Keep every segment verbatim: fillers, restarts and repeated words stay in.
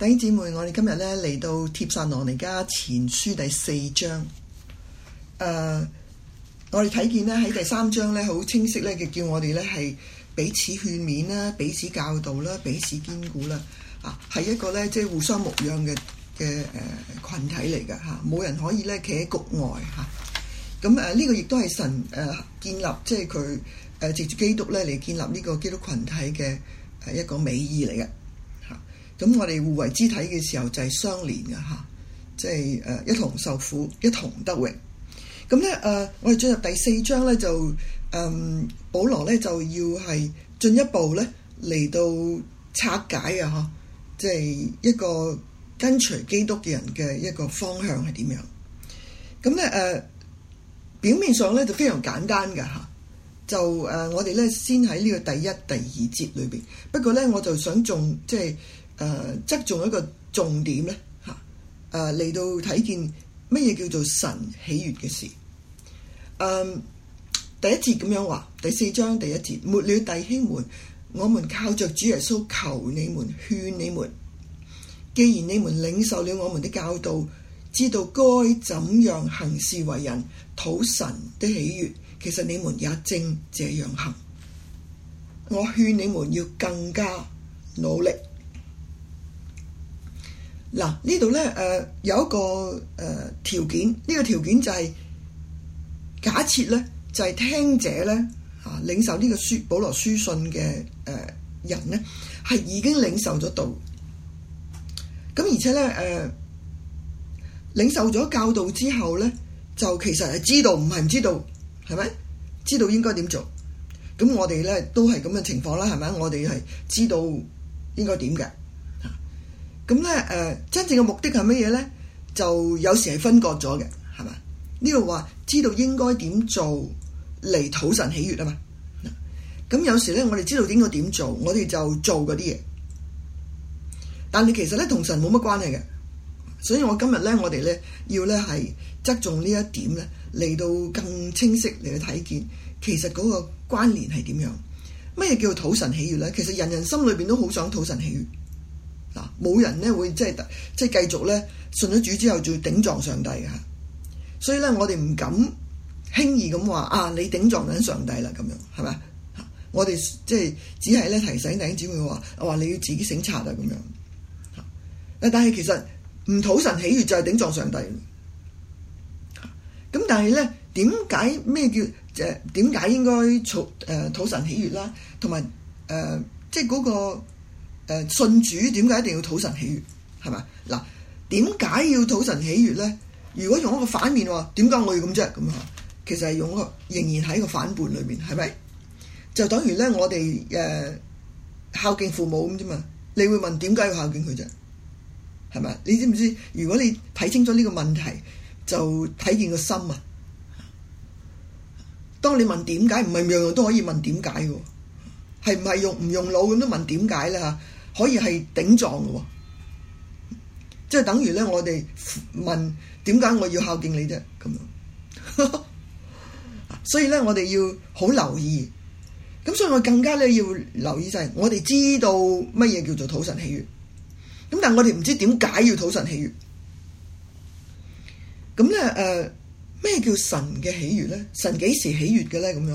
弟兄姊妹，我哋今日咧嚟到帖撒羅尼迦前書第四章。誒、呃，我哋睇見咧喺第三章咧好清晰咧嘅，叫我哋咧係彼此勸勉啦、彼此教導啦、彼此堅固啦。啊，係一個咧即係互相牧養嘅嘅誒羣體嚟㗎嚇，冇人可以咧企喺局外嚇。咁誒呢個亦都係神誒、呃、建立，即係佢誒藉住基督咧嚟建立呢個基督群體嘅誒一個美意嚟嘅。咁我哋互為肢體嘅時候就係相連嘅嚇，即係誒一同受苦，一同得榮。咁咧誒，我哋進入第四章咧就誒、呃，保羅咧就要係進一步咧嚟到拆解啊嚇，即係一個跟隨基督嘅人嘅一個方向係點樣。咁咧誒，表面上咧就非常簡單嘅嚇，就誒、呃、我哋咧先喺呢個第一、第二節裏邊。不過咧我就想重即係。誒側重一個重點咧嚇，誒嚟到睇見乜嘢叫做神喜悅嘅事。誒、呃、第一節咁樣話，第四章第一節，末了弟兄們，我們靠着主耶穌求你們勸你們，既然你們領受了我們的教導，知道該怎樣行事為人，討神的喜悅，其實你們也正這樣行。我勸你們要更加努力。嗱，呢度咧誒有一個誒、呃、條件，呢、這個條件就係、是、假設咧就係、是、聽者咧啊領受呢個書保羅書信嘅誒、呃、人咧係已經領受咗道，咁而且咧誒、呃、領受咗教導之後咧就其實係知道，唔係唔知道，係咪？知道應該點做？咁我哋咧都係咁嘅情況啦，係咪？我哋係知道應該點嘅。咁咧誒，真正嘅目的係乜嘢咧？就有時係分割咗嘅，係嘛？呢度話知道應該點做嚟討神喜悅啊嘛。咁有時咧，我哋知道應該點做，我哋就做嗰啲嘢。但係其實咧，同神冇乜關係嘅。所以我今日咧，我哋咧要咧係側重呢一點咧，嚟到更清晰嚟去睇見，其實嗰個關聯係點樣？乜嘢叫討神喜悅咧？其實人人心裏邊都好想討神喜悅。嗱，冇人咧會即係即係繼續咧信咗主之後就要頂撞上帝嘅，所以咧我哋唔敢輕易咁話啊，你頂撞緊上帝啦咁樣，係咪？我哋即係只係咧提醒弟兄姊妹話，話你要自己省察啊咁樣。但係其實唔討神喜悅就係頂撞上帝。咁但係咧點解咩叫誒點解應該討誒討神喜悅啦？同埋誒即係嗰個。誒信主點解一定要討神喜悅？係咪？嗱，點解要討神喜悅咧？如果用一個反面話，點解我要咁啫？咁啊，其實係用一個仍然喺個反叛裏面，係咪？就等於咧，我哋誒、呃、孝敬父母咁啫嘛。你會問點解要孝敬佢啫？係咪？你知唔知？如果你睇清楚呢個問題，就睇見個心啊！當你問點解，唔係樣樣都可以問點解嘅，係唔係用唔用腦咁都問點解咧？嚇！可以係頂撞嘅喎，即係等於咧，我哋問點解我要孝敬你啫咁樣，所以咧我哋要好留意，咁所以我更加咧要留意就係我哋知道乜嘢叫做討神喜悅，咁但係我哋唔知點解要討神喜悅，咁咧誒咩叫神嘅喜悅咧？神幾時喜悅嘅咧？咁樣，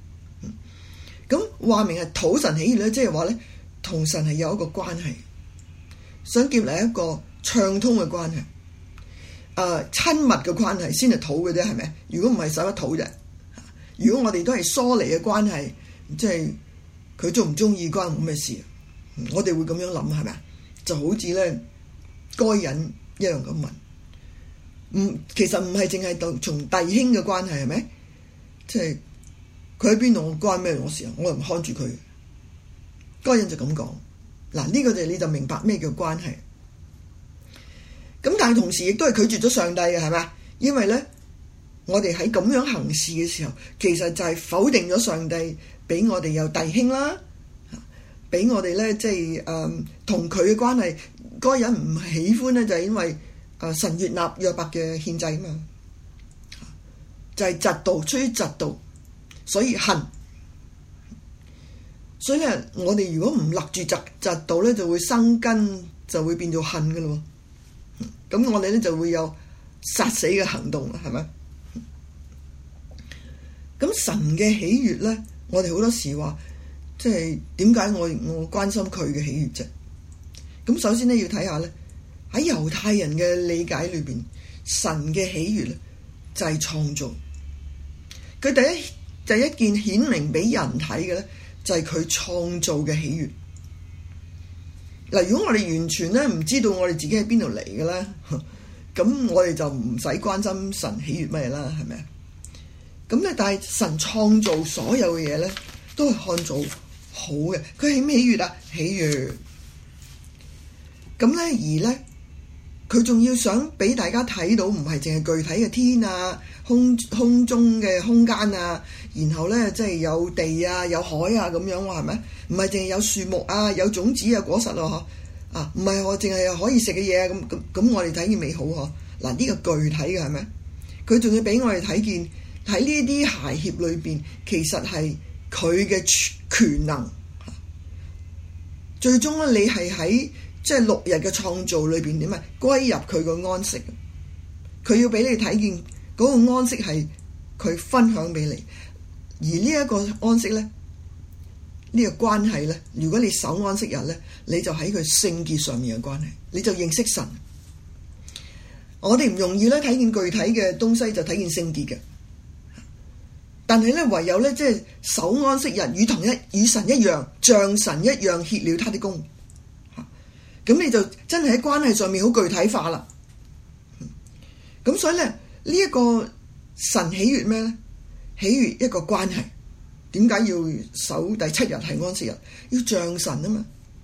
咁話明係討神喜悅咧，即係話咧。同神係有一個關係，想建立一個暢通嘅關係，誒、呃、親密嘅關係先係討嘅啫，係咪？如果唔係，使乜討啫？如果我哋都係疏離嘅關係，即係佢中唔中意關我咩事？我哋會咁樣諗係咪？就好似咧該隱一樣咁問，唔其實唔係淨係從從弟兄嘅關係係咪？即係佢喺邊度，我關咩我事啊？我又唔看住佢。該隱就咁講，嗱、這、呢個就你就明白咩叫關係。咁但係同時亦都係拒絕咗上帝嘅，係咪？因為咧，我哋喺咁樣行事嘅時候，其實就係否定咗上帝俾我哋有弟兄啦，俾我哋咧即係誒同佢嘅關係。該隱唔喜歡咧，就係因為誒、呃、神悅納約伯嘅獻祭啊嘛，就係嫉妒，出於嫉妒，所以恨。所以咧，我哋如果唔立住嫉嫉妒咧，就會生根就會變做恨噶咯。咁我哋咧就會有殺死嘅行動啦，係咪？咁神嘅喜悅咧，我哋好多時話，即係點解我我關心佢嘅喜悅啫？咁首先咧要睇下咧，喺猶太人嘅理解裏邊，神嘅喜悅咧就係創造。佢第一第一件顯明俾人睇嘅咧，就係佢創造嘅喜悅。嗱，如果我哋完全咧唔知道我哋自己喺邊度嚟嘅咧，咁我哋就唔使關心神喜悅咩啦，係咪啊？咁咧，但係神創造所有嘅嘢咧，都係看做好嘅。佢喜唔喜悅啊？喜悅。咁咧，而咧，佢仲要想俾大家睇到，唔係淨係具體嘅天啊、空空中嘅空間啊，然後咧即係有地啊、有海啊咁樣喎，係咪？唔係淨係有樹木啊、有種子啊、果實咯，嗬啊，唔係我淨係可以食嘅嘢啊，咁咁咁，我哋睇見美好嗬。嗱，呢個具體嘅係咪？佢仲要俾我哋睇見。喺呢啲諧諧裏邊，其實係佢嘅權能。最終咧，你係喺即係六日嘅創造裏邊點啊？歸入佢個安息。佢要俾你睇見嗰個安息係佢分享俾你。而呢一個安息咧，呢個關係咧，如果你守安息日咧，你就喺佢聖潔上面嘅關係，你就認識神。我哋唔容易咧睇見具體嘅東西，就睇見聖潔嘅。但係咧，唯有咧，即係守安息日，與同一與神一樣，像神一樣歇了他的工。咁你就真係喺關係上面好具體化啦。咁所以咧，呢、這、一個神喜悅咩咧？喜悅一個關係。點解要守第七日係安息日？要像神啊嘛，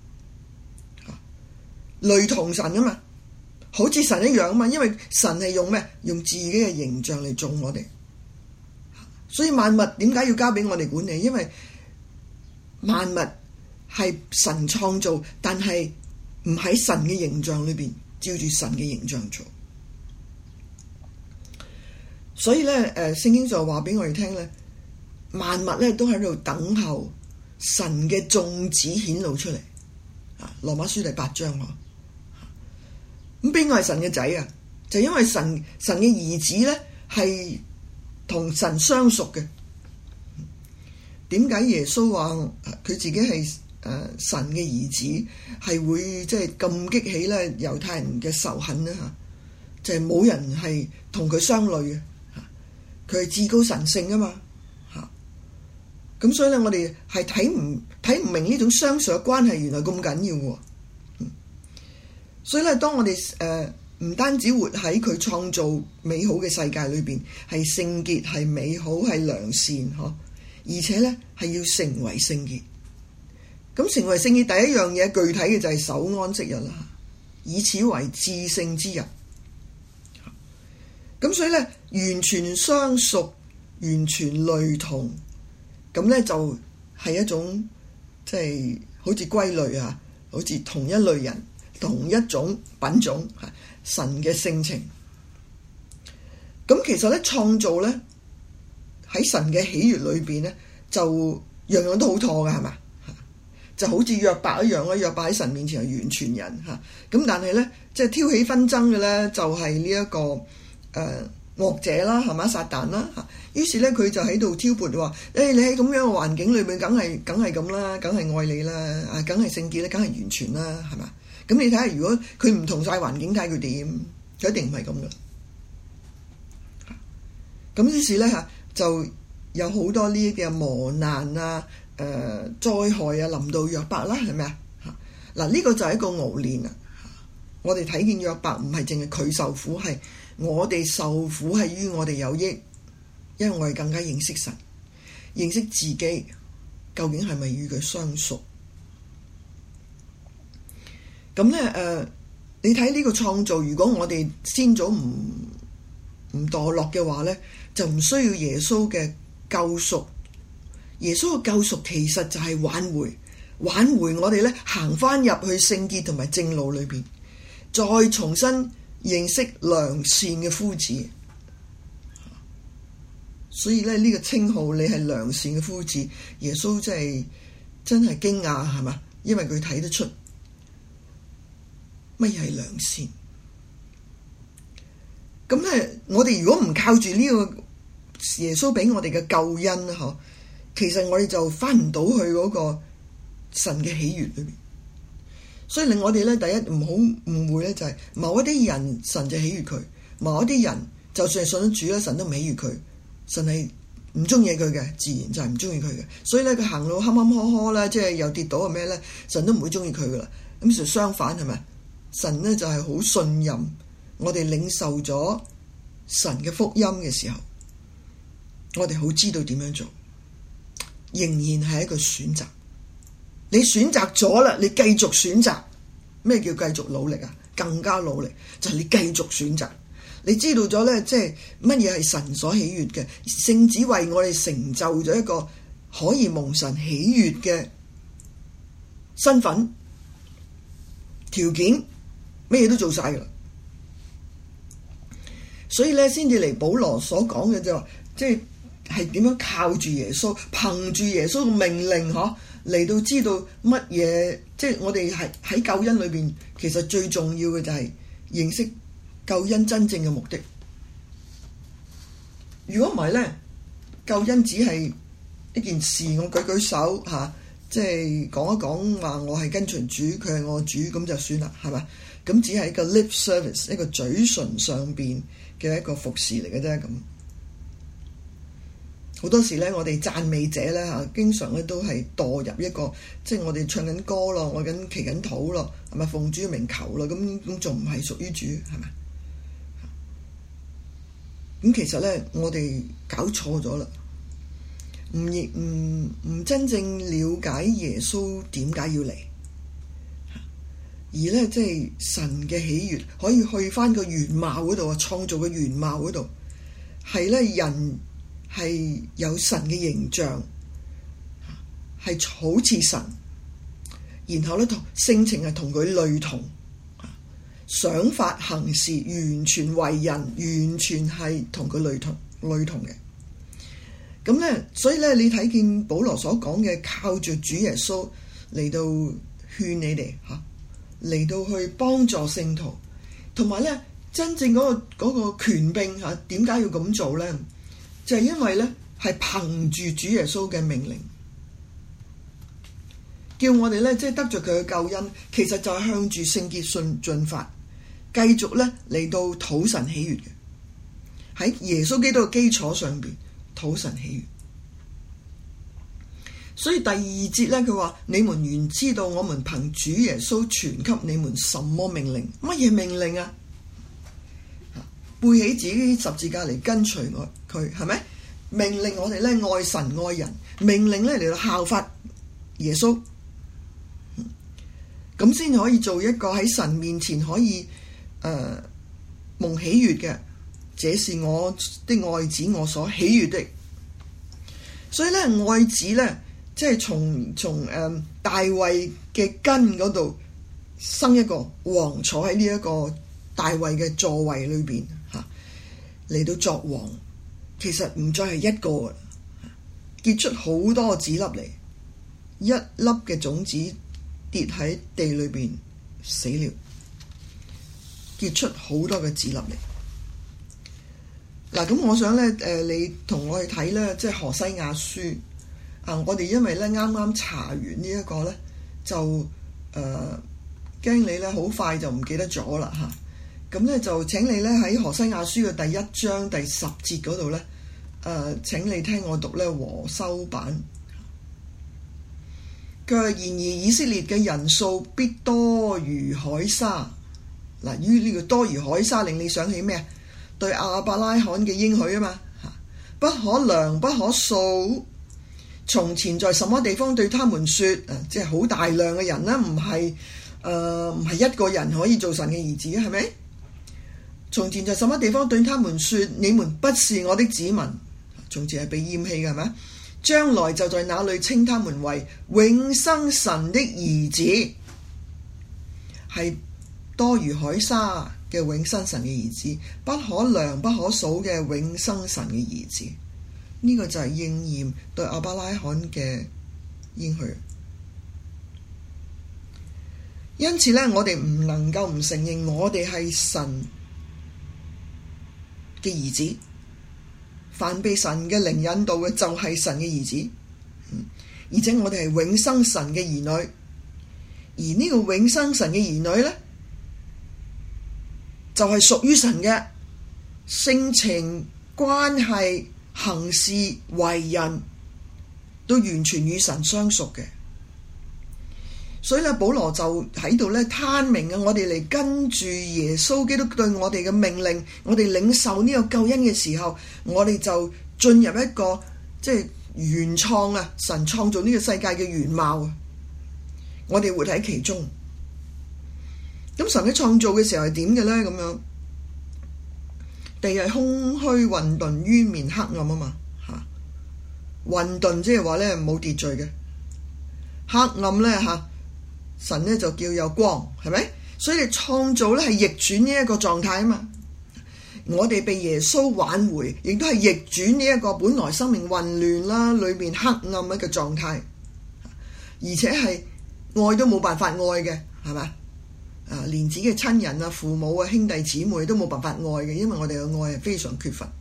類同神啊嘛，好似神一樣啊嘛。因為神係用咩？用自己嘅形象嚟做我哋。所以萬物點解要交俾我哋管理？因為萬物係神創造，但係唔喺神嘅形象裏邊，照住神嘅形象做。所以咧，誒，聖經就話俾我哋聽咧，萬物咧都喺度等候神嘅眾子顯露出嚟。啊，羅馬書第八章喎。咁邊個係神嘅仔啊？就因為神神嘅兒子咧係同神相屬嘅。點解耶穌話佢自己係誒、呃、神嘅兒子，係會即係咁激起咧猶太人嘅仇恨咧嚇？就係、是、冇人係同佢相類嘅嚇，佢係至高神聖啊嘛嚇。咁所以咧，我哋係睇唔睇唔明呢種相屬嘅關係，原來咁緊要喎。所以咧，當我哋誒。呃唔單止活喺佢創造美好嘅世界裏邊，係聖潔、係美好、係良善，嗬！而且咧係要成為聖潔。咁成為聖潔第一樣嘢，具體嘅就係守安息日啦，以此為至聖之日。咁所以咧，完全相屬、完全類同，咁咧就係一種即係好似歸類啊，好似同一類人、同一種品種嚇。神嘅性情，咁其實咧創造咧喺神嘅喜悅裏邊咧，就樣樣都好妥㗎，係嘛？就好似約伯一樣咯，約伯喺神面前係完全人嚇。咁但係咧，即係挑起紛爭嘅咧，就係呢一個誒惡者啦，係嘛？撒旦啦嚇。於是咧，佢就喺度挑撥話：誒、欸，你喺咁樣嘅環境裏邊，梗係梗係咁啦，梗係愛你啦，啊，梗係聖潔咧，梗係完全啦，係嘛？咁你睇下，如果佢唔同晒環境，睇佢點？佢一定唔係咁噶。咁於是咧嚇，就有好多呢啲嘅磨難啊、誒、呃、災害啊臨到約伯啦，係咪啊？嚇嗱，呢個就係一個熬練啊！我哋睇見約伯唔係淨係佢受苦，係我哋受苦係於我哋有益，因為我哋更加認識神，認識自己究竟係咪與佢相屬。咁咧誒，你睇呢個創造，如果我哋先祖唔唔墮落嘅話咧，就唔需要耶穌嘅救贖。耶穌嘅救贖其實就係挽回，挽回我哋咧行翻入去聖潔同埋正路裏邊，再重新認識良善嘅夫子。所以咧呢個稱號，你係良善嘅夫子，耶穌真係真係驚訝係嘛？因為佢睇得出。 乜嘢係良善。咁咧，我哋如果唔靠住呢個耶穌俾我哋嘅救恩啦，嗬，其實我哋就翻唔到去嗰個神嘅喜悅裏邊。所以令我哋咧，第一唔好誤會咧，就係某一啲人神就喜悅佢，某一啲人就算係信咗主咧，神都唔喜悅佢，神係唔中意佢嘅，自然就係唔中意佢嘅。所以咧，佢行路坎坎坷坷啦，即係又跌倒啊咩咧，神都唔會中意佢噶啦。咁就相反係咪？神咧就係好信任我哋領受咗神嘅福音嘅時候，我哋好知道點樣做，仍然係一個選擇。你選擇咗啦，你繼續選擇。咩叫繼續努力啊？更加努力就係你繼續選擇。你知道咗咧，即係乜嘢係神所喜悅嘅？聖子為我哋成就咗一個可以蒙神喜悅嘅身份條件，乜嘢都做晒噶啦。所以咧，先至嚟保羅所講嘅就話，即係係點樣靠住耶穌，憑住耶穌嘅命令，嗬，嚟到知道乜嘢，即係我哋係喺救恩裏邊，其實最重要嘅就係認識救恩真正嘅目的。如果唔係咧，救恩只係一件事，我舉舉手吓、啊，即係講一講話我係跟隨主，佢係我主，咁就算啦，係嘛？咁只係一個 lip service， 一個嘴唇上邊嘅一個服侍嚟嘅啫。咁好多時咧，我哋讚美者咧嚇，經常咧都係墮入一個，即係我哋唱緊歌咯，我緊祈緊禱咯，係咪奉主嘅名求咯？咁咁仲唔係屬於主係咪？咁其實咧，我哋搞錯咗啦，唔亦唔唔真正了解耶穌點解要嚟，而咧即係神嘅喜悅可以去返個原貌嗰度啊，創造嘅原貌嗰度係咧人。係有神嘅形象，係好似神，然後咧同性情係同佢類同，想法行事完全為人，完全係同佢類同類同嘅。咁咧，所以咧，你睇見保羅所講嘅，靠住主耶穌嚟到勸你哋吓，嚟到去幫助聖徒，同埋咧真正嗰個嗰個權柄吓，點解要咁做咧？就係因為咧，係憑住主耶穌嘅命令，叫我哋咧，即係得着佢嘅救恩，其實就係向住聖潔信進發，繼續咧嚟到討神喜悅嘅，喺耶穌基督嘅基礎上邊討神喜悅。所以第二節咧，佢話：你們原知道我們憑主耶穌傳給你們什麼命令？乜嘢命令啊？背起自己十字架嚟跟隨我佢，係咪？命令我哋咧愛神愛人，命令咧嚟到效法耶穌，咁先可以做一個喺神面前可以誒、呃、蒙喜悅嘅。這是我的愛子，我所喜悅的。所以咧，愛子咧，即係從從誒、呃、大衛嘅根嗰度生一個王，坐喺呢一個大衛嘅座位裏邊。嚟到作王，其實唔再係一個，結出好多子粒嚟，一粒嘅種子跌喺地裏邊死了，結出好多嘅子粒嚟。嗱，咁我想咧，誒，你同我去睇咧，即係何西亞書啊！我哋因為咧啱啱查完呢一個咧，就誒驚你咧好快就唔記得咗啦嚇。咁咧就請你咧喺何西亞書嘅第一章第十節嗰度咧，誒、呃、請你聽我讀咧和修版。佢話：然而以色列嘅人數必多如海沙。嗱，於呢個多如海沙令你想起咩啊？對亞伯拉罕嘅應許啊嘛，不可量不可數。從前在什麼地方對他們說，啊，即係好大量嘅人啦，唔係誒唔係一個人可以做神嘅兒子，係咪？從前在什麼地方對他們說，你們不是我的子民，從前係被厭棄嘅，係咪？將來就在那裡稱他們為永生神的兒子，係多如海沙嘅永生神嘅兒子，不可量不可數嘅永生神嘅兒子。呢、這個就係應驗對亞伯拉罕嘅應許。 因此咧，我哋唔能夠唔承認我哋係神嘅兒子。凡被神嘅靈引導嘅就係神嘅兒子，而且我哋係永生神嘅兒女。而呢個永生神嘅兒女咧，就係屬於神嘅性情、關係、行事、為人都完全與神相屬嘅。所以咧，保羅就喺度咧攤明啊，我哋嚟跟住耶穌基督對我哋嘅命令，我哋領受呢個救恩嘅時候，我哋就進入一個即係原創啊，神創造呢個世界嘅原貌啊，我哋活喺其中。咁神喺創造嘅時候係點嘅咧？咁樣地係空虛混沌，淵面黑暗啊嘛嚇，混沌即係話咧冇秩序嘅，黑暗咧嚇。神咧就叫有光，係咪？所以你創造咧係逆轉呢一個狀態啊嘛。我哋被耶穌挽回，亦都係逆轉呢一個本來生命混亂啦，裏面黑暗嘅狀態，而且係愛都冇辦法愛嘅，係咪？啊，連自己嘅親人啊、父母啊、兄弟姊妹都冇辦法愛嘅，因為我哋嘅愛係非常缺乏。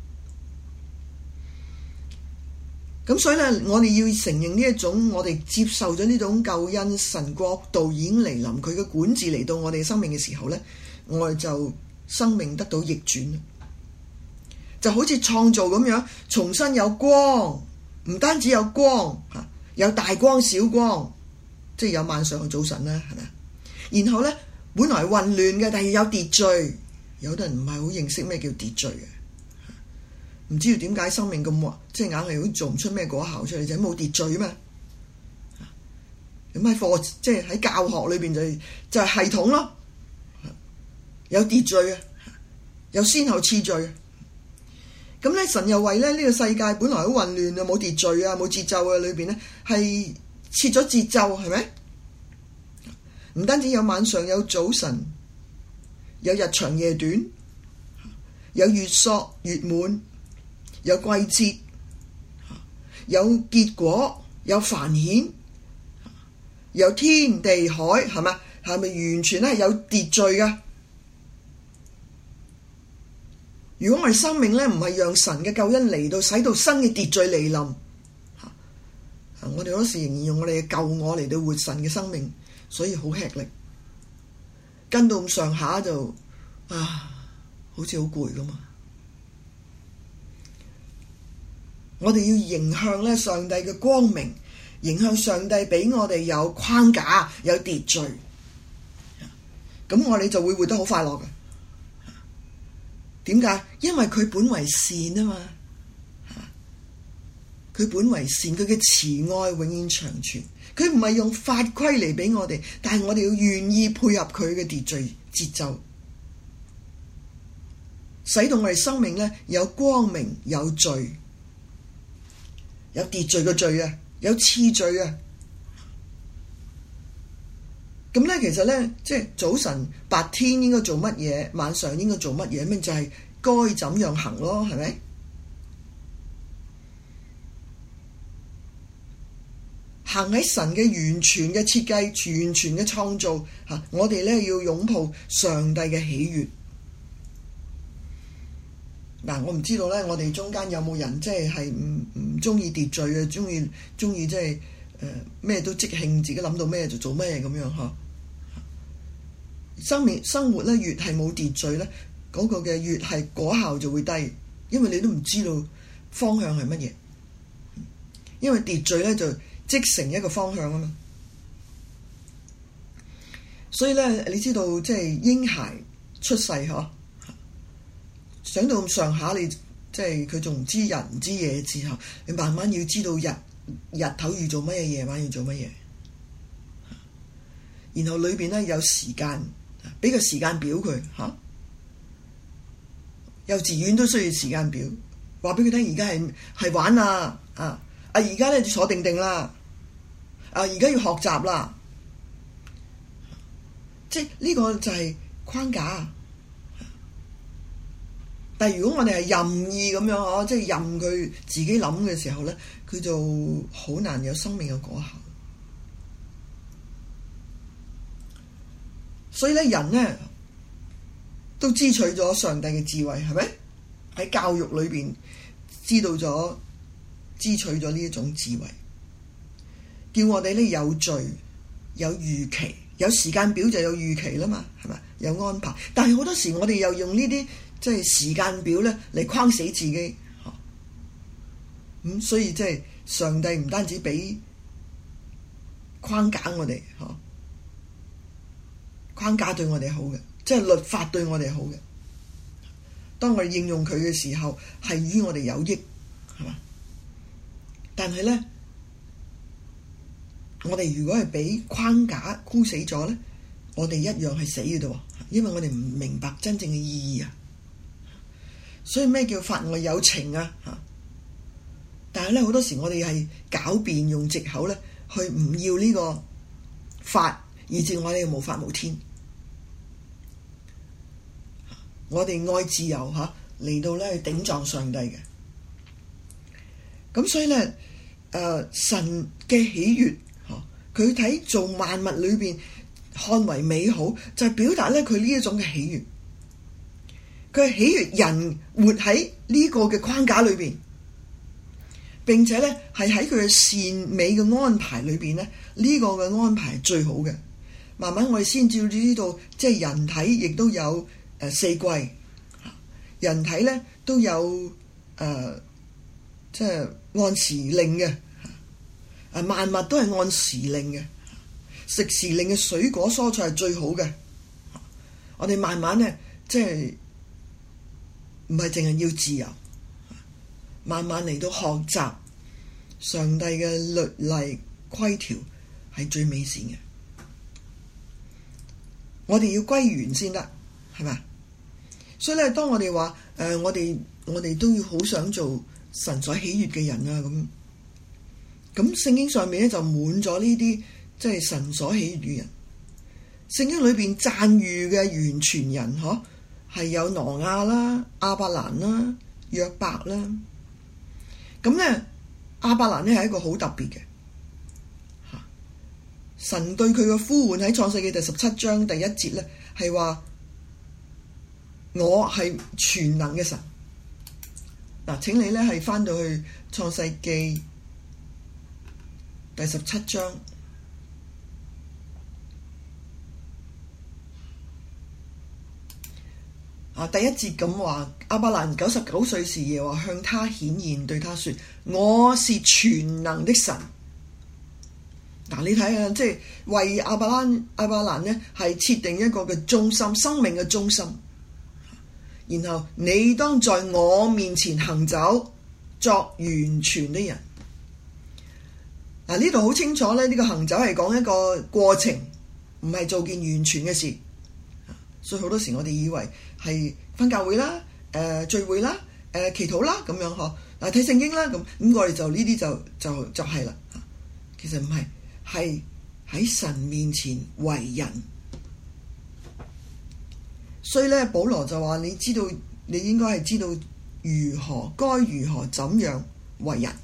咁所以咧，我哋要承認呢一種，我哋接受咗呢種救恩，神國度已經嚟臨，佢嘅管治嚟到我哋生命嘅時候咧，我哋就生命得到逆轉，就好似創造咁樣，重新有光，唔單止有光嚇，有大光小光，即係有晚上嘅早晨啦，係咪？然後咧，本來混亂嘅，但係有秩序，有啲人唔係好認識咩叫秩序嘅。唔知道點解生命咁即係硬係好做唔出咩果效出嚟，就係冇秩序嘛。咁喺課即係喺教學裏邊就係、就係、係、系統咯，有秩序啊，有先後次序。咁咧神又為咧呢、呢個世界本來好混亂啊，冇秩序啊，冇節奏啊，裏邊咧係設咗節奏，係咪？唔單止有晚上有早晨，有日長夜短，有月朔月滿。有季節，有結果，有繁衍，有天地海，係咪？係咪完全咧係有秩序㗎？如果我哋生命咧唔係讓神嘅救恩嚟到，使到新嘅秩序嚟臨，我哋嗰時仍然用我哋嘅舊我嚟到活神嘅生命，所以好吃力，跟到咁上下就啊，好似好攰㗎嘛。我哋要迎向咧上帝嘅光明，迎向上帝俾我哋有框架、有秩序，咁我哋就會活得好快樂嘅。點解？因為佢本為善啊嘛，佢本為善，佢嘅慈愛永遠長存。佢唔係用法規嚟俾我哋，但係我哋要願意配合佢嘅秩序節奏，使到我哋生命咧有光明、有序。有秩序嘅序啊，有次序啊。咁咧，其實咧，即係早晨白天應該做乜嘢，晚上應該做乜嘢，咩就係該怎樣行咯，係咪？行喺神嘅完全嘅設計、完全嘅創造嚇，我哋咧要擁抱上帝嘅喜悅。嗱，我唔知道咧，我哋中間有冇人即係係唔唔中意秩序嘅，中意中意即係誒咩都即興，自己諗到咩就做咩咁樣呵。生命生活咧越係冇秩序咧，嗰個嘅越係果效就會低，因為你都唔知道方向係乜嘢。因為秩序咧就即成一個方向啊嘛。所以咧，你知道即係嬰孩出世呵。想到咁上下，你即係佢仲唔知日唔知夜之後，你慢慢要知道日日頭要做乜嘢，夜晚要做乜嘢，然後裏邊咧有時間，俾個時間表佢嚇、啊。幼稚園都需要時間表，話俾佢聽，而家係係玩啊啊啊！而家咧就坐定定啦，啊而家要學習啦，即係呢個就係框架。但係如果我哋係任意咁樣嗬，即係任佢自己諗嘅時候咧，佢就好難有生命嘅果效。 所以咧，人咧都支取咗上帝嘅智慧，係咪？喺教育裏邊知道咗、支取咗呢一種智慧，叫我哋咧有序、有預期、有時間表就有預期啦嘛，係咪？有安排。但係好多時我哋又用呢啲即係時間表咧嚟框死自己，咁、嗯、所以即係上帝唔單止俾框架我哋，嗬，框架對我哋好嘅，即係律法對我哋好嘅。當我哋應用佢嘅時候，係於我哋有益，係嘛？但係咧，我哋如果係俾框架箍死咗咧，我哋一樣係死嘅喎，因為我哋唔明白真正嘅意義啊。所以咩叫法外有情啊？嚇！但係咧，好多時我哋係狡辯用藉口咧，去唔要呢個法，以致我哋無法無天。我哋愛自由嚇，嚟到咧去頂撞上帝嘅。咁所以咧，誒、呃、神嘅喜悅，嚇佢睇做萬物裏邊看為美好，就係、是、表達咧佢呢一種嘅喜悅。佢係喜悅人活喺呢個嘅框架裏邊，並且咧係喺佢嘅善美嘅安排裏邊咧，呢、這個嘅安排係最好嘅。慢慢我哋先至知道，即係人體亦都有誒四季，人體咧都有誒、呃、即係按時令嘅，誒萬物都係按時令嘅，食時令嘅水果蔬菜係最好嘅。我哋慢慢咧即係唔係淨係要自由，慢慢嚟到學習上帝嘅律例規條係最美善嘅。我哋要歸元先得，係咪？所以咧，當我哋話誒，我哋我哋都要好想做神所喜悅嘅人啊，咁咁聖經上面咧就滿咗呢啲即係神所喜悅嘅人。聖經裏邊讚譽嘅完全人，嗬，係有挪亞啦、亞伯蘭啦、約伯啦。咁咧，亞伯蘭咧係一個好特別嘅。神對佢嘅呼喚喺創世記第十七章第一節咧，係話我係全能嘅神。嗱，請你咧係翻到去創世記第十七章啊，第一節咁話：亞伯蘭九十九歲時，耶和華向他顯現，對他說：我是全能的神。嗱，你睇下，即係為亞伯蘭亞伯蘭咧，係設定一個嘅中心，生命嘅中心。然後你當在我面前行走，作完全的人。嗱，呢度好清楚咧，呢個行走係講一個過程，唔係做件完全嘅事。所以好多時我哋以為係返教會啦、誒、呃、聚會啦、誒、呃、祈禱啦咁樣嗬，嗱睇聖經啦咁，咁我哋就呢啲就就就係啦。其實唔係。係喺神面前為人，所以咧，保羅就話：你知道，你應該係知道如何該如何怎樣為人。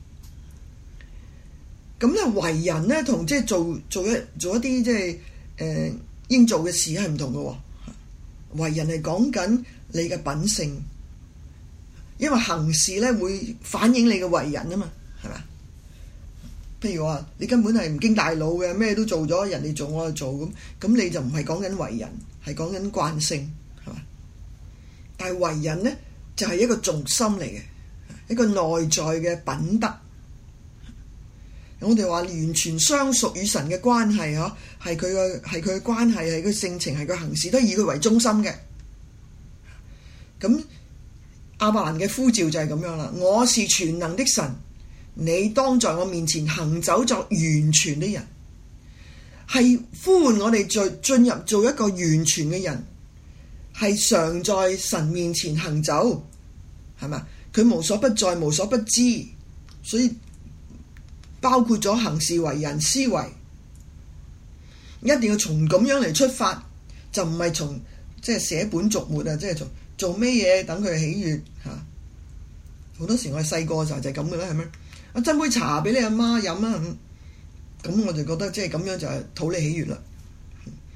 咁咧，為人咧同即係做做一做一啲即係誒應做嘅事係唔同嘅。為人係講緊你嘅品性，因為行事咧會反映你嘅為人啊嘛，係咪？譬如話你根本係唔經大腦嘅，咩都做咗，人哋做我就做咁，咁你就唔係講緊為人，係講緊慣性，係嘛？但係為人咧就係一個重心嚟嘅，一個內在嘅品德。我哋話完全相屬於神嘅關係，嗬，係佢嘅係佢嘅關係，係佢性情，係佢行事都以佢為中心嘅。咁亞伯蘭嘅呼召就係咁樣啦，我是全能的神。你當在我面前行走作完全的人，係呼喚我哋再進入做一個完全嘅人，係常在神面前行走，係咪？佢無所不在，無所不知，所以包括咗行事為人、思維，一定要從咁樣嚟出發，就唔係從即係寫本逐末啊，即係做做咩嘢等佢喜悅嚇。好多時我哋細個嘅時候就係咁嘅啦，係咪？我斟杯茶俾你阿媽飲啊，咁咁我就覺得即係咁樣就係討你喜悅啦。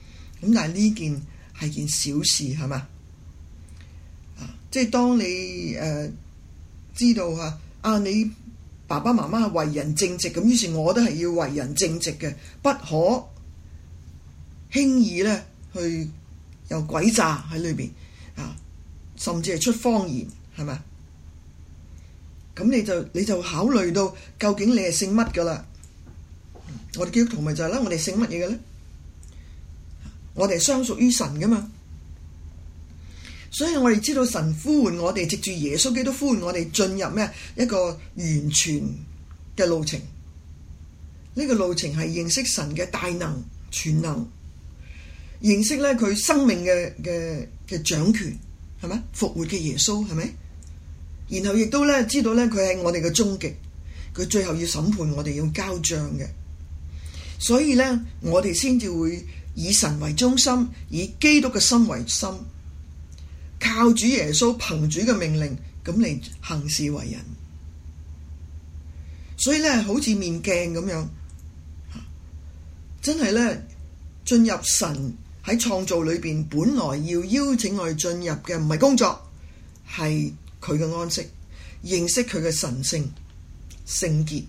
咁但係呢件係件小事，係嘛？啊，即係當你誒、呃、知道嚇啊，你爸爸媽媽係為人正直，咁於是我都係要為人正直嘅，不可輕易咧去有詭詐喺裏邊啊，甚至係出謊言，係咪？咁你就你就考慮到究竟你係姓乜噶啦？我哋基督徒咪就係啦，我哋姓乜嘢嘅咧？我哋係相屬於神噶嘛，所以我哋知道神呼喚我哋，藉住耶穌基督呼喚我哋進入咩一個完全嘅路程。呢個路程係認識神嘅大能全能，認識咧佢生命嘅嘅嘅掌權，係咪？復活嘅耶穌，係咪？然後亦都咧知道咧佢係我哋嘅終極，佢最後要審判我哋，要交賬嘅。所以咧我哋先至會以神為中心，以基督嘅心為心，靠主耶穌憑主嘅命令咁嚟行事為人。所以咧好似面鏡咁樣，真係咧進入神喺創造裏邊本來要邀請我哋進入嘅，唔係工作，係佢嘅安息，認識佢嘅神聖聖潔。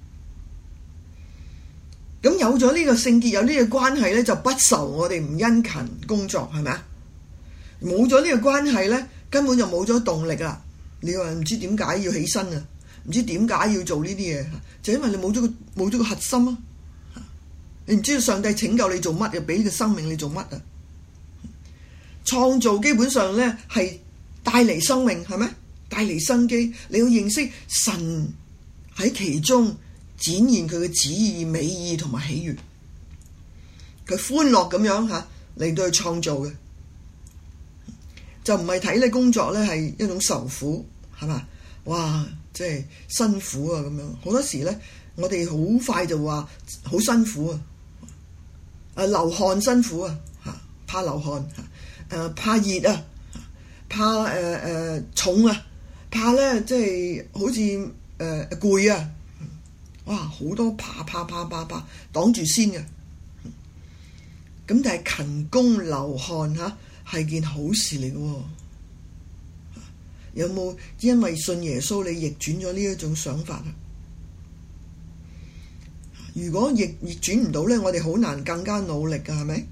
咁有咗呢個聖潔，有呢個關係咧，就不愁我哋唔殷勤工作，係咪啊？冇咗呢個關係咧，根本就冇咗動力啦。你話唔知點解要起身啊？唔知點解要做呢啲嘢，就因為你冇咗個冇咗個核心啊！你唔知道上帝拯救你做乜，又俾呢個生命你做乜啊？創造基本上咧係帶嚟生命，係咪？帶嚟生機。你要認識神喺其中展現佢嘅旨意、美意同埋喜悅，佢歡樂咁樣吓嚟到去創造嘅，就唔係睇你工作咧係一種受苦，係嘛？哇，即係辛苦啊咁樣。好多時咧，我哋好快就話好辛苦啊，誒流汗辛苦啊，吓怕流汗，誒、呃、怕熱啊，怕誒誒、呃呃、重啊，怕咧即係好似誒攰啊。哇！好多怕怕怕怕怕擋住先嘅，咁但係勤工流汗嚇係件好事嚟嘅。有冇因為信耶穌你逆轉咗呢一種想法啊？如果逆逆轉唔到咧，我哋好難更加努力㗎，係咪？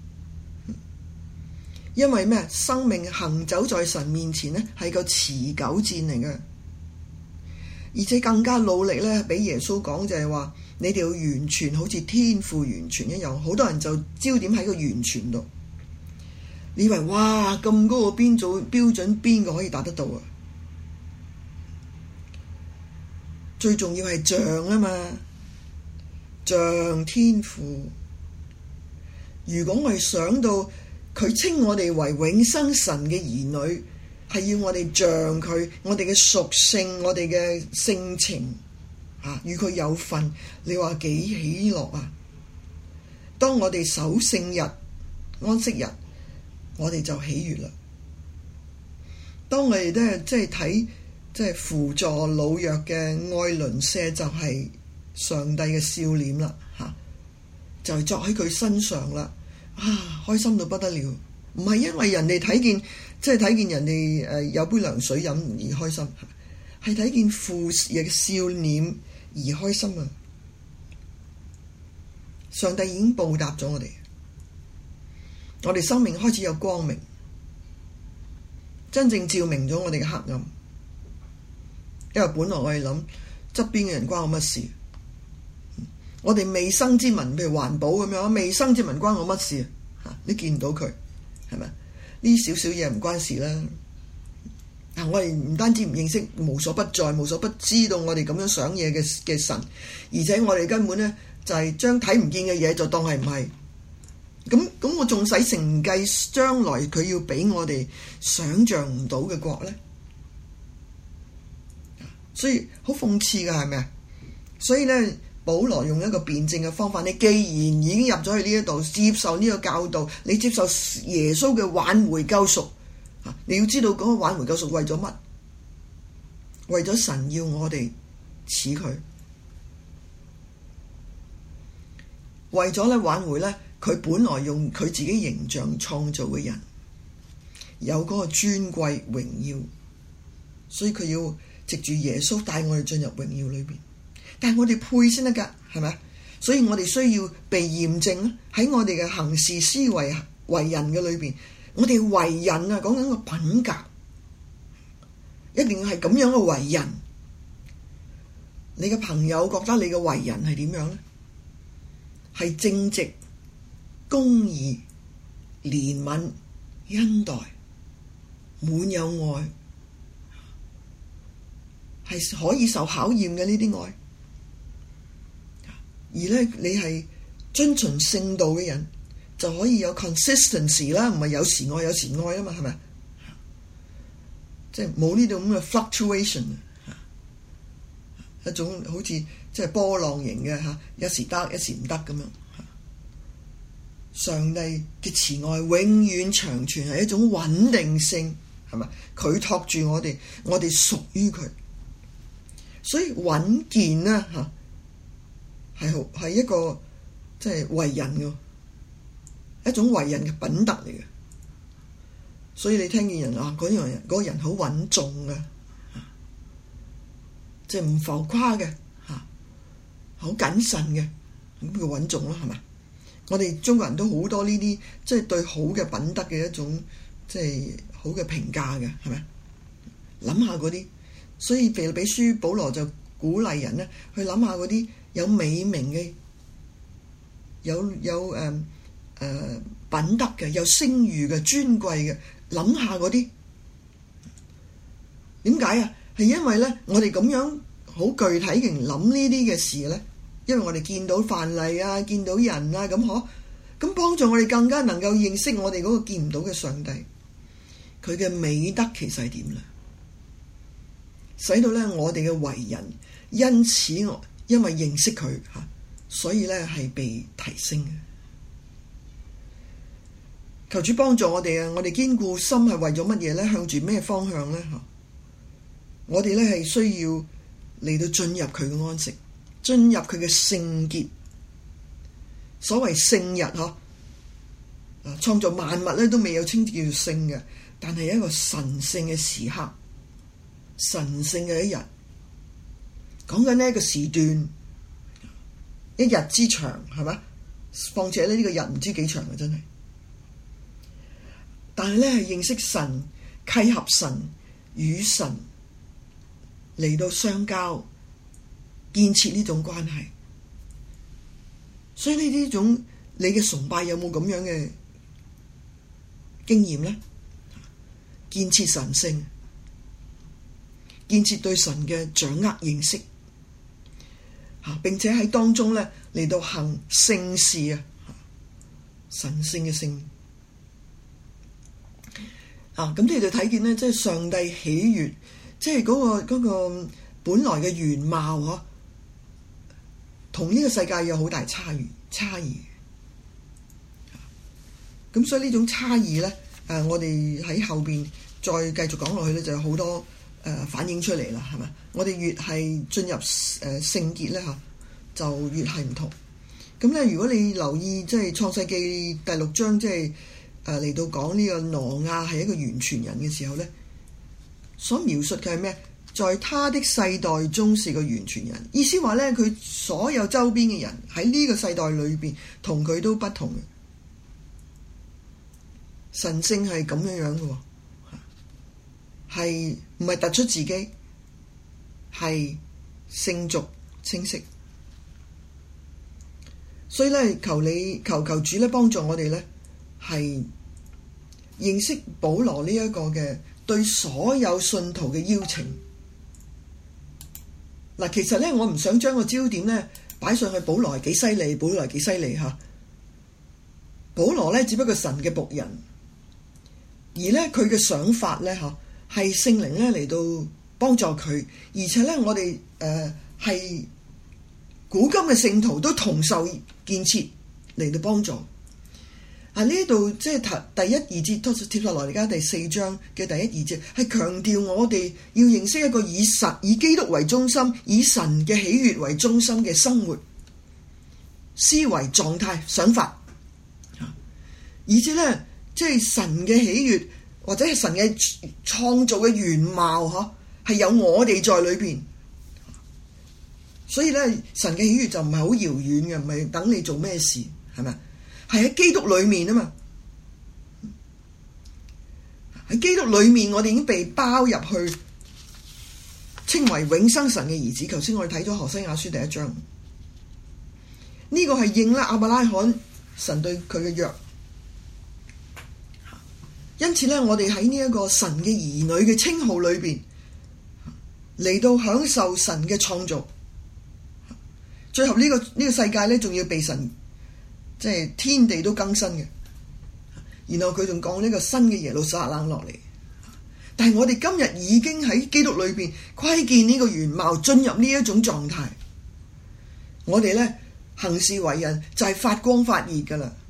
因為咩？生命行走在神面前咧，係個持久戰嚟嘅。而且更加努力咧，俾耶穌講就係話，你哋要完全好似天父完全一樣。好多人就焦點喺個完全度，你以為哇咁高個邊做標準，邊個可以達得到啊？最重要係像啊嘛，像天父。如果我哋想到佢稱我哋為永生神嘅兒女，係要我哋像佢，我哋嘅屬性，我哋嘅性情啊，與佢有份。你話幾喜樂啊？當我哋守聖日、安息日，我哋就喜悅啦。當我哋都係即係睇，即係輔助老弱嘅愛鄰舍，就係上帝嘅笑臉啦，吓、啊、就係作喺佢身上啦。啊，開心到不得了，唔係因為人哋睇見。即係睇見人哋誒有杯涼水飲而開心，係睇見父嘅笑臉而開心啊！上帝已經報答咗我哋，我哋生命開始有光明，真正照明咗我哋嘅黑暗。因為本來我哋諗側邊嘅人關我乜事？我哋未生之民，譬如環保咁樣，未生之民關我乜事啊？你見唔到佢係咪？呢少少嘢唔關事啦。啊，我哋唔單止唔認識無所不在、無所不知道我哋咁樣想嘢嘅嘅神，而且我哋根本咧就係將睇唔見嘅嘢就當係唔係。咁咁，我仲使承繼將來佢要俾我哋想像唔到嘅國咧？所以好諷刺㗎，係咪啊？所以咧。保羅用一個辯證嘅方法，你既然已經入咗去呢一度，接受呢個教導，你接受耶穌嘅挽回救贖，你要知道嗰個挽回救贖為咗乜？為咗神要我哋似佢，為咗咧挽回咧佢本來用佢自己形象創造嘅人，有嗰個尊貴榮耀，所以佢要藉住耶穌帶我哋進入榮耀裏邊。但係我哋配先得㗎，係咪？所以我哋需要被驗證喺我哋嘅行事思維為人嘅裏邊，我哋為人啊，講緊個品格，一定要係咁樣嘅為人。你嘅朋友覺得你嘅為人係點樣咧？係正直、公義、憐憫、恩待、滿有愛，係可以受考驗嘅呢啲愛。而咧，你係遵循聖道嘅人，就可以有 consistency 啦，唔係有時愛有時愛啊嘛，係咪？即係冇呢種咁嘅 fluctuation， 一種好似即係波浪形嘅嚇，一時得一時唔得咁樣。上帝嘅慈愛永遠長存，係一種穩定性，係咪？佢托住我哋，我哋屬於佢，所以穩健啦嚇。係好係一個即係為人嘅一種為人嘅品德嚟嘅，所以你聽見人啊嗰樣人嗰個人好穩重嘅，即係唔浮誇嘅嚇，好謹慎嘅，咁叫穩重咯，係咪？我哋中國人都好多呢啲即係對好嘅品德嘅一種即係好嘅評價嘅，係咪？諗下嗰啲，所以腓立比書保羅就鼓勵人咧去諗下嗰啲有美名嘅，有有誒誒、呃呃、品德嘅，有聲譽嘅，尊貴嘅，諗下嗰啲。點解啊？係因為咧，我哋咁樣好具體嘅諗呢啲嘅事咧，因為我哋見到範例啊，見到人啊，咁嗬，咁幫助我哋更加能夠認識我哋嗰個見唔到嘅上帝，佢嘅美德其實係點咧？使到咧我哋嘅為人，因此我。因為認識佢嚇，所以咧係被提升嘅。求主幫助我哋啊！我哋堅固心係為咗乜嘢咧？向住咩方向咧？嚇！我哋咧係需要嚟到進入佢嘅安息，進入佢嘅聖潔。所謂聖日嗬，啊創造萬物咧都未有稱之叫做聖嘅，但係一個神聖嘅時刻，神聖嘅一日。講緊呢一個時段，一日之長係嘛？況且咧呢個日唔知幾長啊，真係。但係咧係認識神、契合神、與神嚟到相交、建設呢種關係。所以呢呢種你嘅崇拜有冇咁樣嘅經驗咧？建設神聖，建設對神嘅掌握認識。並且喺當中咧嚟到行聖事啊，神聖嘅聖啊，咁你就睇見咧，即係上帝喜悅，即係嗰個嗰個本來嘅原貌嗬，同呢個世界有好大差異差異。咁所以呢種差異咧，誒，我哋喺後邊再繼續講落去咧，就有好多。誒、呃、反映出嚟啦，係咪？我哋越係進入誒、呃、聖潔咧嚇，就越係唔同。咁咧，如果你留意即係創世記第六章，即係誒嚟到講呢個挪亞係一個完全人嘅時候咧，所描述嘅係咩？在他的世代中是個完全人，意思話咧，佢所有周邊嘅人喺呢個世代裏邊同佢都不同嘅。神聖係咁樣樣嘅喎。係唔係突出自己？係聖俗清晰，所以咧，求你求求主咧幫助我哋咧，係認識保羅呢一個嘅對所有信徒嘅邀請。嗱，其實咧，我唔想將個焦點咧擺上去保羅係幾犀利，保羅係幾犀利嚇。保羅咧只不過神嘅僕人，而咧佢嘅想法咧嚇。係聖靈咧嚟到幫助佢，而且咧我哋誒係古今嘅聖徒都同受建設嚟到幫助。啊，呢度即係第一二節，帖撒羅尼迦第四章嘅第一二節，係強調我哋要認識一個以神以基督為中心，以神嘅喜悅為中心嘅生活、思維、狀態、想法。 而且咧，即係神嘅喜悅或者係神嘅創造嘅原貌，嗬，係有我哋在裏邊。所以咧，神嘅喜悅就唔係好遙遠嘅，唔係等你做咩事，係咪？係喺基督裏面啊嘛。喺基督裏面，我哋已經被包入去，稱為永生神嘅兒子。頭先我哋睇咗何西阿書第一章，呢、這個係應啦亞伯拉罕神對佢嘅約。因此咧，我哋喺呢一個神嘅兒女嘅稱號裏邊，嚟到享受神嘅創造。最後呢、這個呢、這個世界咧，仲要被神即係天地都更新嘅。然後佢仲講呢個新嘅耶路撒冷落嚟，但係我哋今日已經喺基督裏邊窺見呢個原貌，進入呢一種狀態。我哋咧行事為人就係發光發熱噶啦。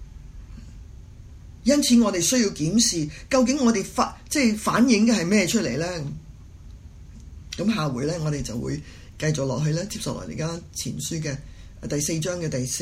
因此我哋需要檢視，究竟我哋發即係反映嘅係咩出嚟咧？咁下回咧，我哋就會繼續落去咧，接受落嚟而家前書嘅第四章嘅第四。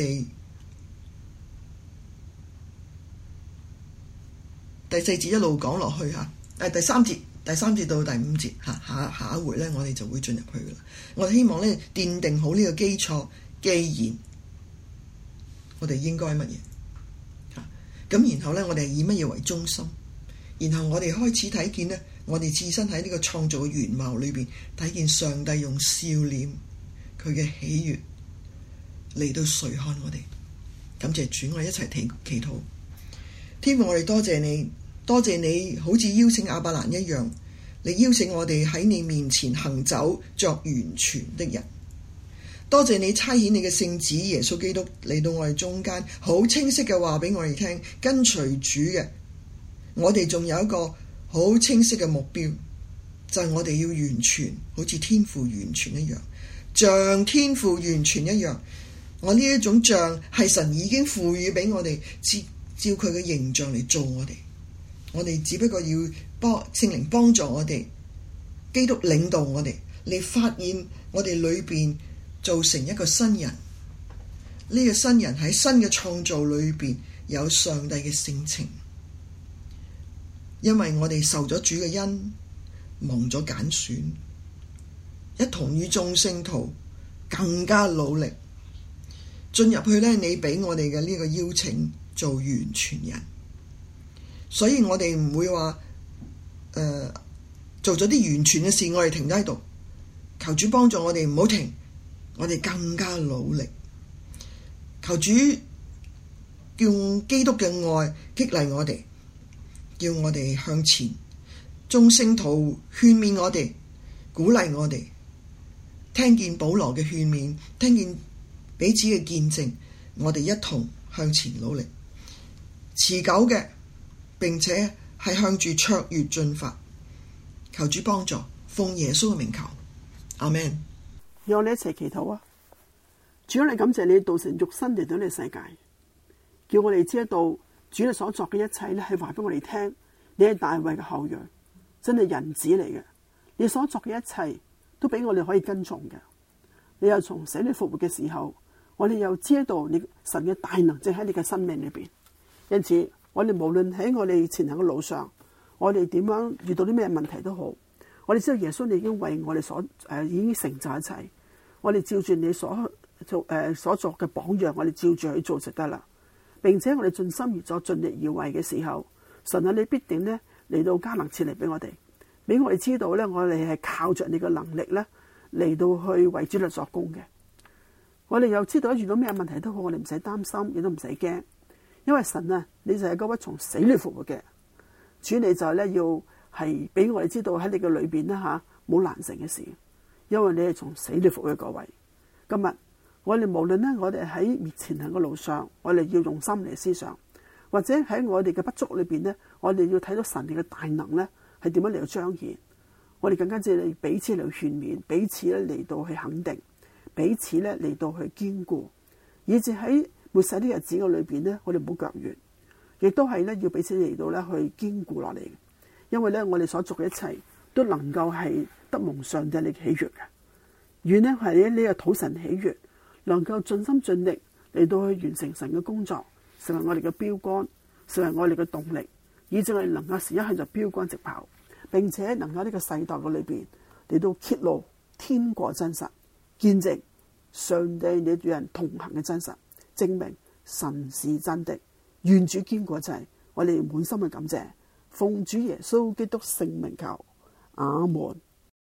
第四節一路講落去嚇，誒第三節，第三節到第五節嚇，下下一回咧，我哋就會進入去噶啦。我哋希望咧奠定好呢個基礎，既然我哋應該乜嘢嚇，咁然後咧我哋係以乜嘢為中心，然後我哋開始睇見咧，我哋置身喺呢個創造嘅原貌裏邊，睇見上帝用笑臉佢嘅喜悅嚟到垂看我哋。感謝主，我哋一齊祈祈禱。天父，我哋多謝你。多謝你好似邀請亞伯蘭一樣，你邀請我哋喺你面前行走作完全的人。多謝你差遣你嘅聖子耶穌基督嚟到我哋中間，好清晰嘅話俾我哋聽，跟隨主嘅我哋仲有一個好清晰嘅目標，就係、是、我哋要完全好似天父完全一樣，像天父完全一樣。我呢一種像係神已經賦予俾我哋，照照佢嘅形象嚟做我哋。我哋只不過要幫聖靈幫助我哋，基督領導我哋，嚟發現我哋裏邊造成一個新人。呢、這個新人喺新嘅創造裏邊有上帝嘅性情，因為我哋受咗主嘅恩，蒙咗揀選，一同與眾聖徒更加努力進入去咧。你俾我哋嘅呢個邀請，做完全人。所以我哋唔會話誒、呃、做咗啲完全嘅事，我哋停咗喺度。求主幫助我哋唔好停，我哋更加努力。求主用基督嘅愛激勵我哋，叫我哋向前。眾聖徒勸勉我哋，鼓勵我哋，聽見保羅嘅勸勉，聽見彼此嘅見證，我哋一同向前努力，持久嘅。並且係向住卓越進發，求主幫助，奉耶穌嘅名求，阿們。 讓我哋一齊祈禱啊！主啊，你感謝你道成肉身嚟到呢個世界，叫我哋知道主你所作嘅一切咧，係話俾我哋聽，你係大衛嘅後裔，真係人子嚟嘅。你所作嘅一切都俾我哋可以跟從嘅。你又從死裏復活嘅時候，我哋又知道你神嘅大能正喺你嘅生命裏邊，因此。我哋無論喺我哋前行嘅路上，我哋點樣遇到啲咩問題都好，我哋知道耶穌你已經為我哋所誒、呃、已經成就一切，我哋照住你所做誒、呃、所作嘅榜樣，我哋照住去做就得啦。並且我哋盡心而作、盡力而為嘅時候，神啊，你必定咧嚟到加能賜嚟俾我哋，俾我哋知道咧，我哋係靠着你嘅能力咧嚟到去為主嚟作工嘅。我哋又知道遇到咩問題都好，我哋唔使擔心，亦都唔使驚。因為神啊，你就係嗰位從死裏復活嘅主，你就係咧要係俾我哋知道喺你嘅裏邊咧吓冇難成嘅事，因為你係從死裏復活嘅嗰位。今日我哋無論咧，我哋喺前行嘅路上，我哋要用心嚟思想，或者喺我哋嘅不足裏邊咧，我哋要睇到神你嘅大能咧係點樣嚟到彰顯。我哋更加之係彼此嚟勸勉，彼此咧嚟到去肯定，彼此咧嚟到去堅固，以至喺末世啲日子嘅裏邊咧，我哋唔好腳軟，亦都係咧要彼此嚟到咧去堅固落嚟。因為咧我哋所做嘅一切都能夠係得蒙上帝你喜悅嘅，願咧係咧呢個討神喜悅，能夠盡心盡力嚟到去完成神嘅工作，成為我哋嘅標杆， 成為我哋嘅動力，以致我哋能夠時一刻就標竿直跑，並且能夠呢個世代嘅裏邊嚟到揭露天國真實，見證上帝你與人同行嘅真實，證明神是真的。願主堅果就係我哋滿心嘅感謝，奉主耶穌基督聖名求，阿門。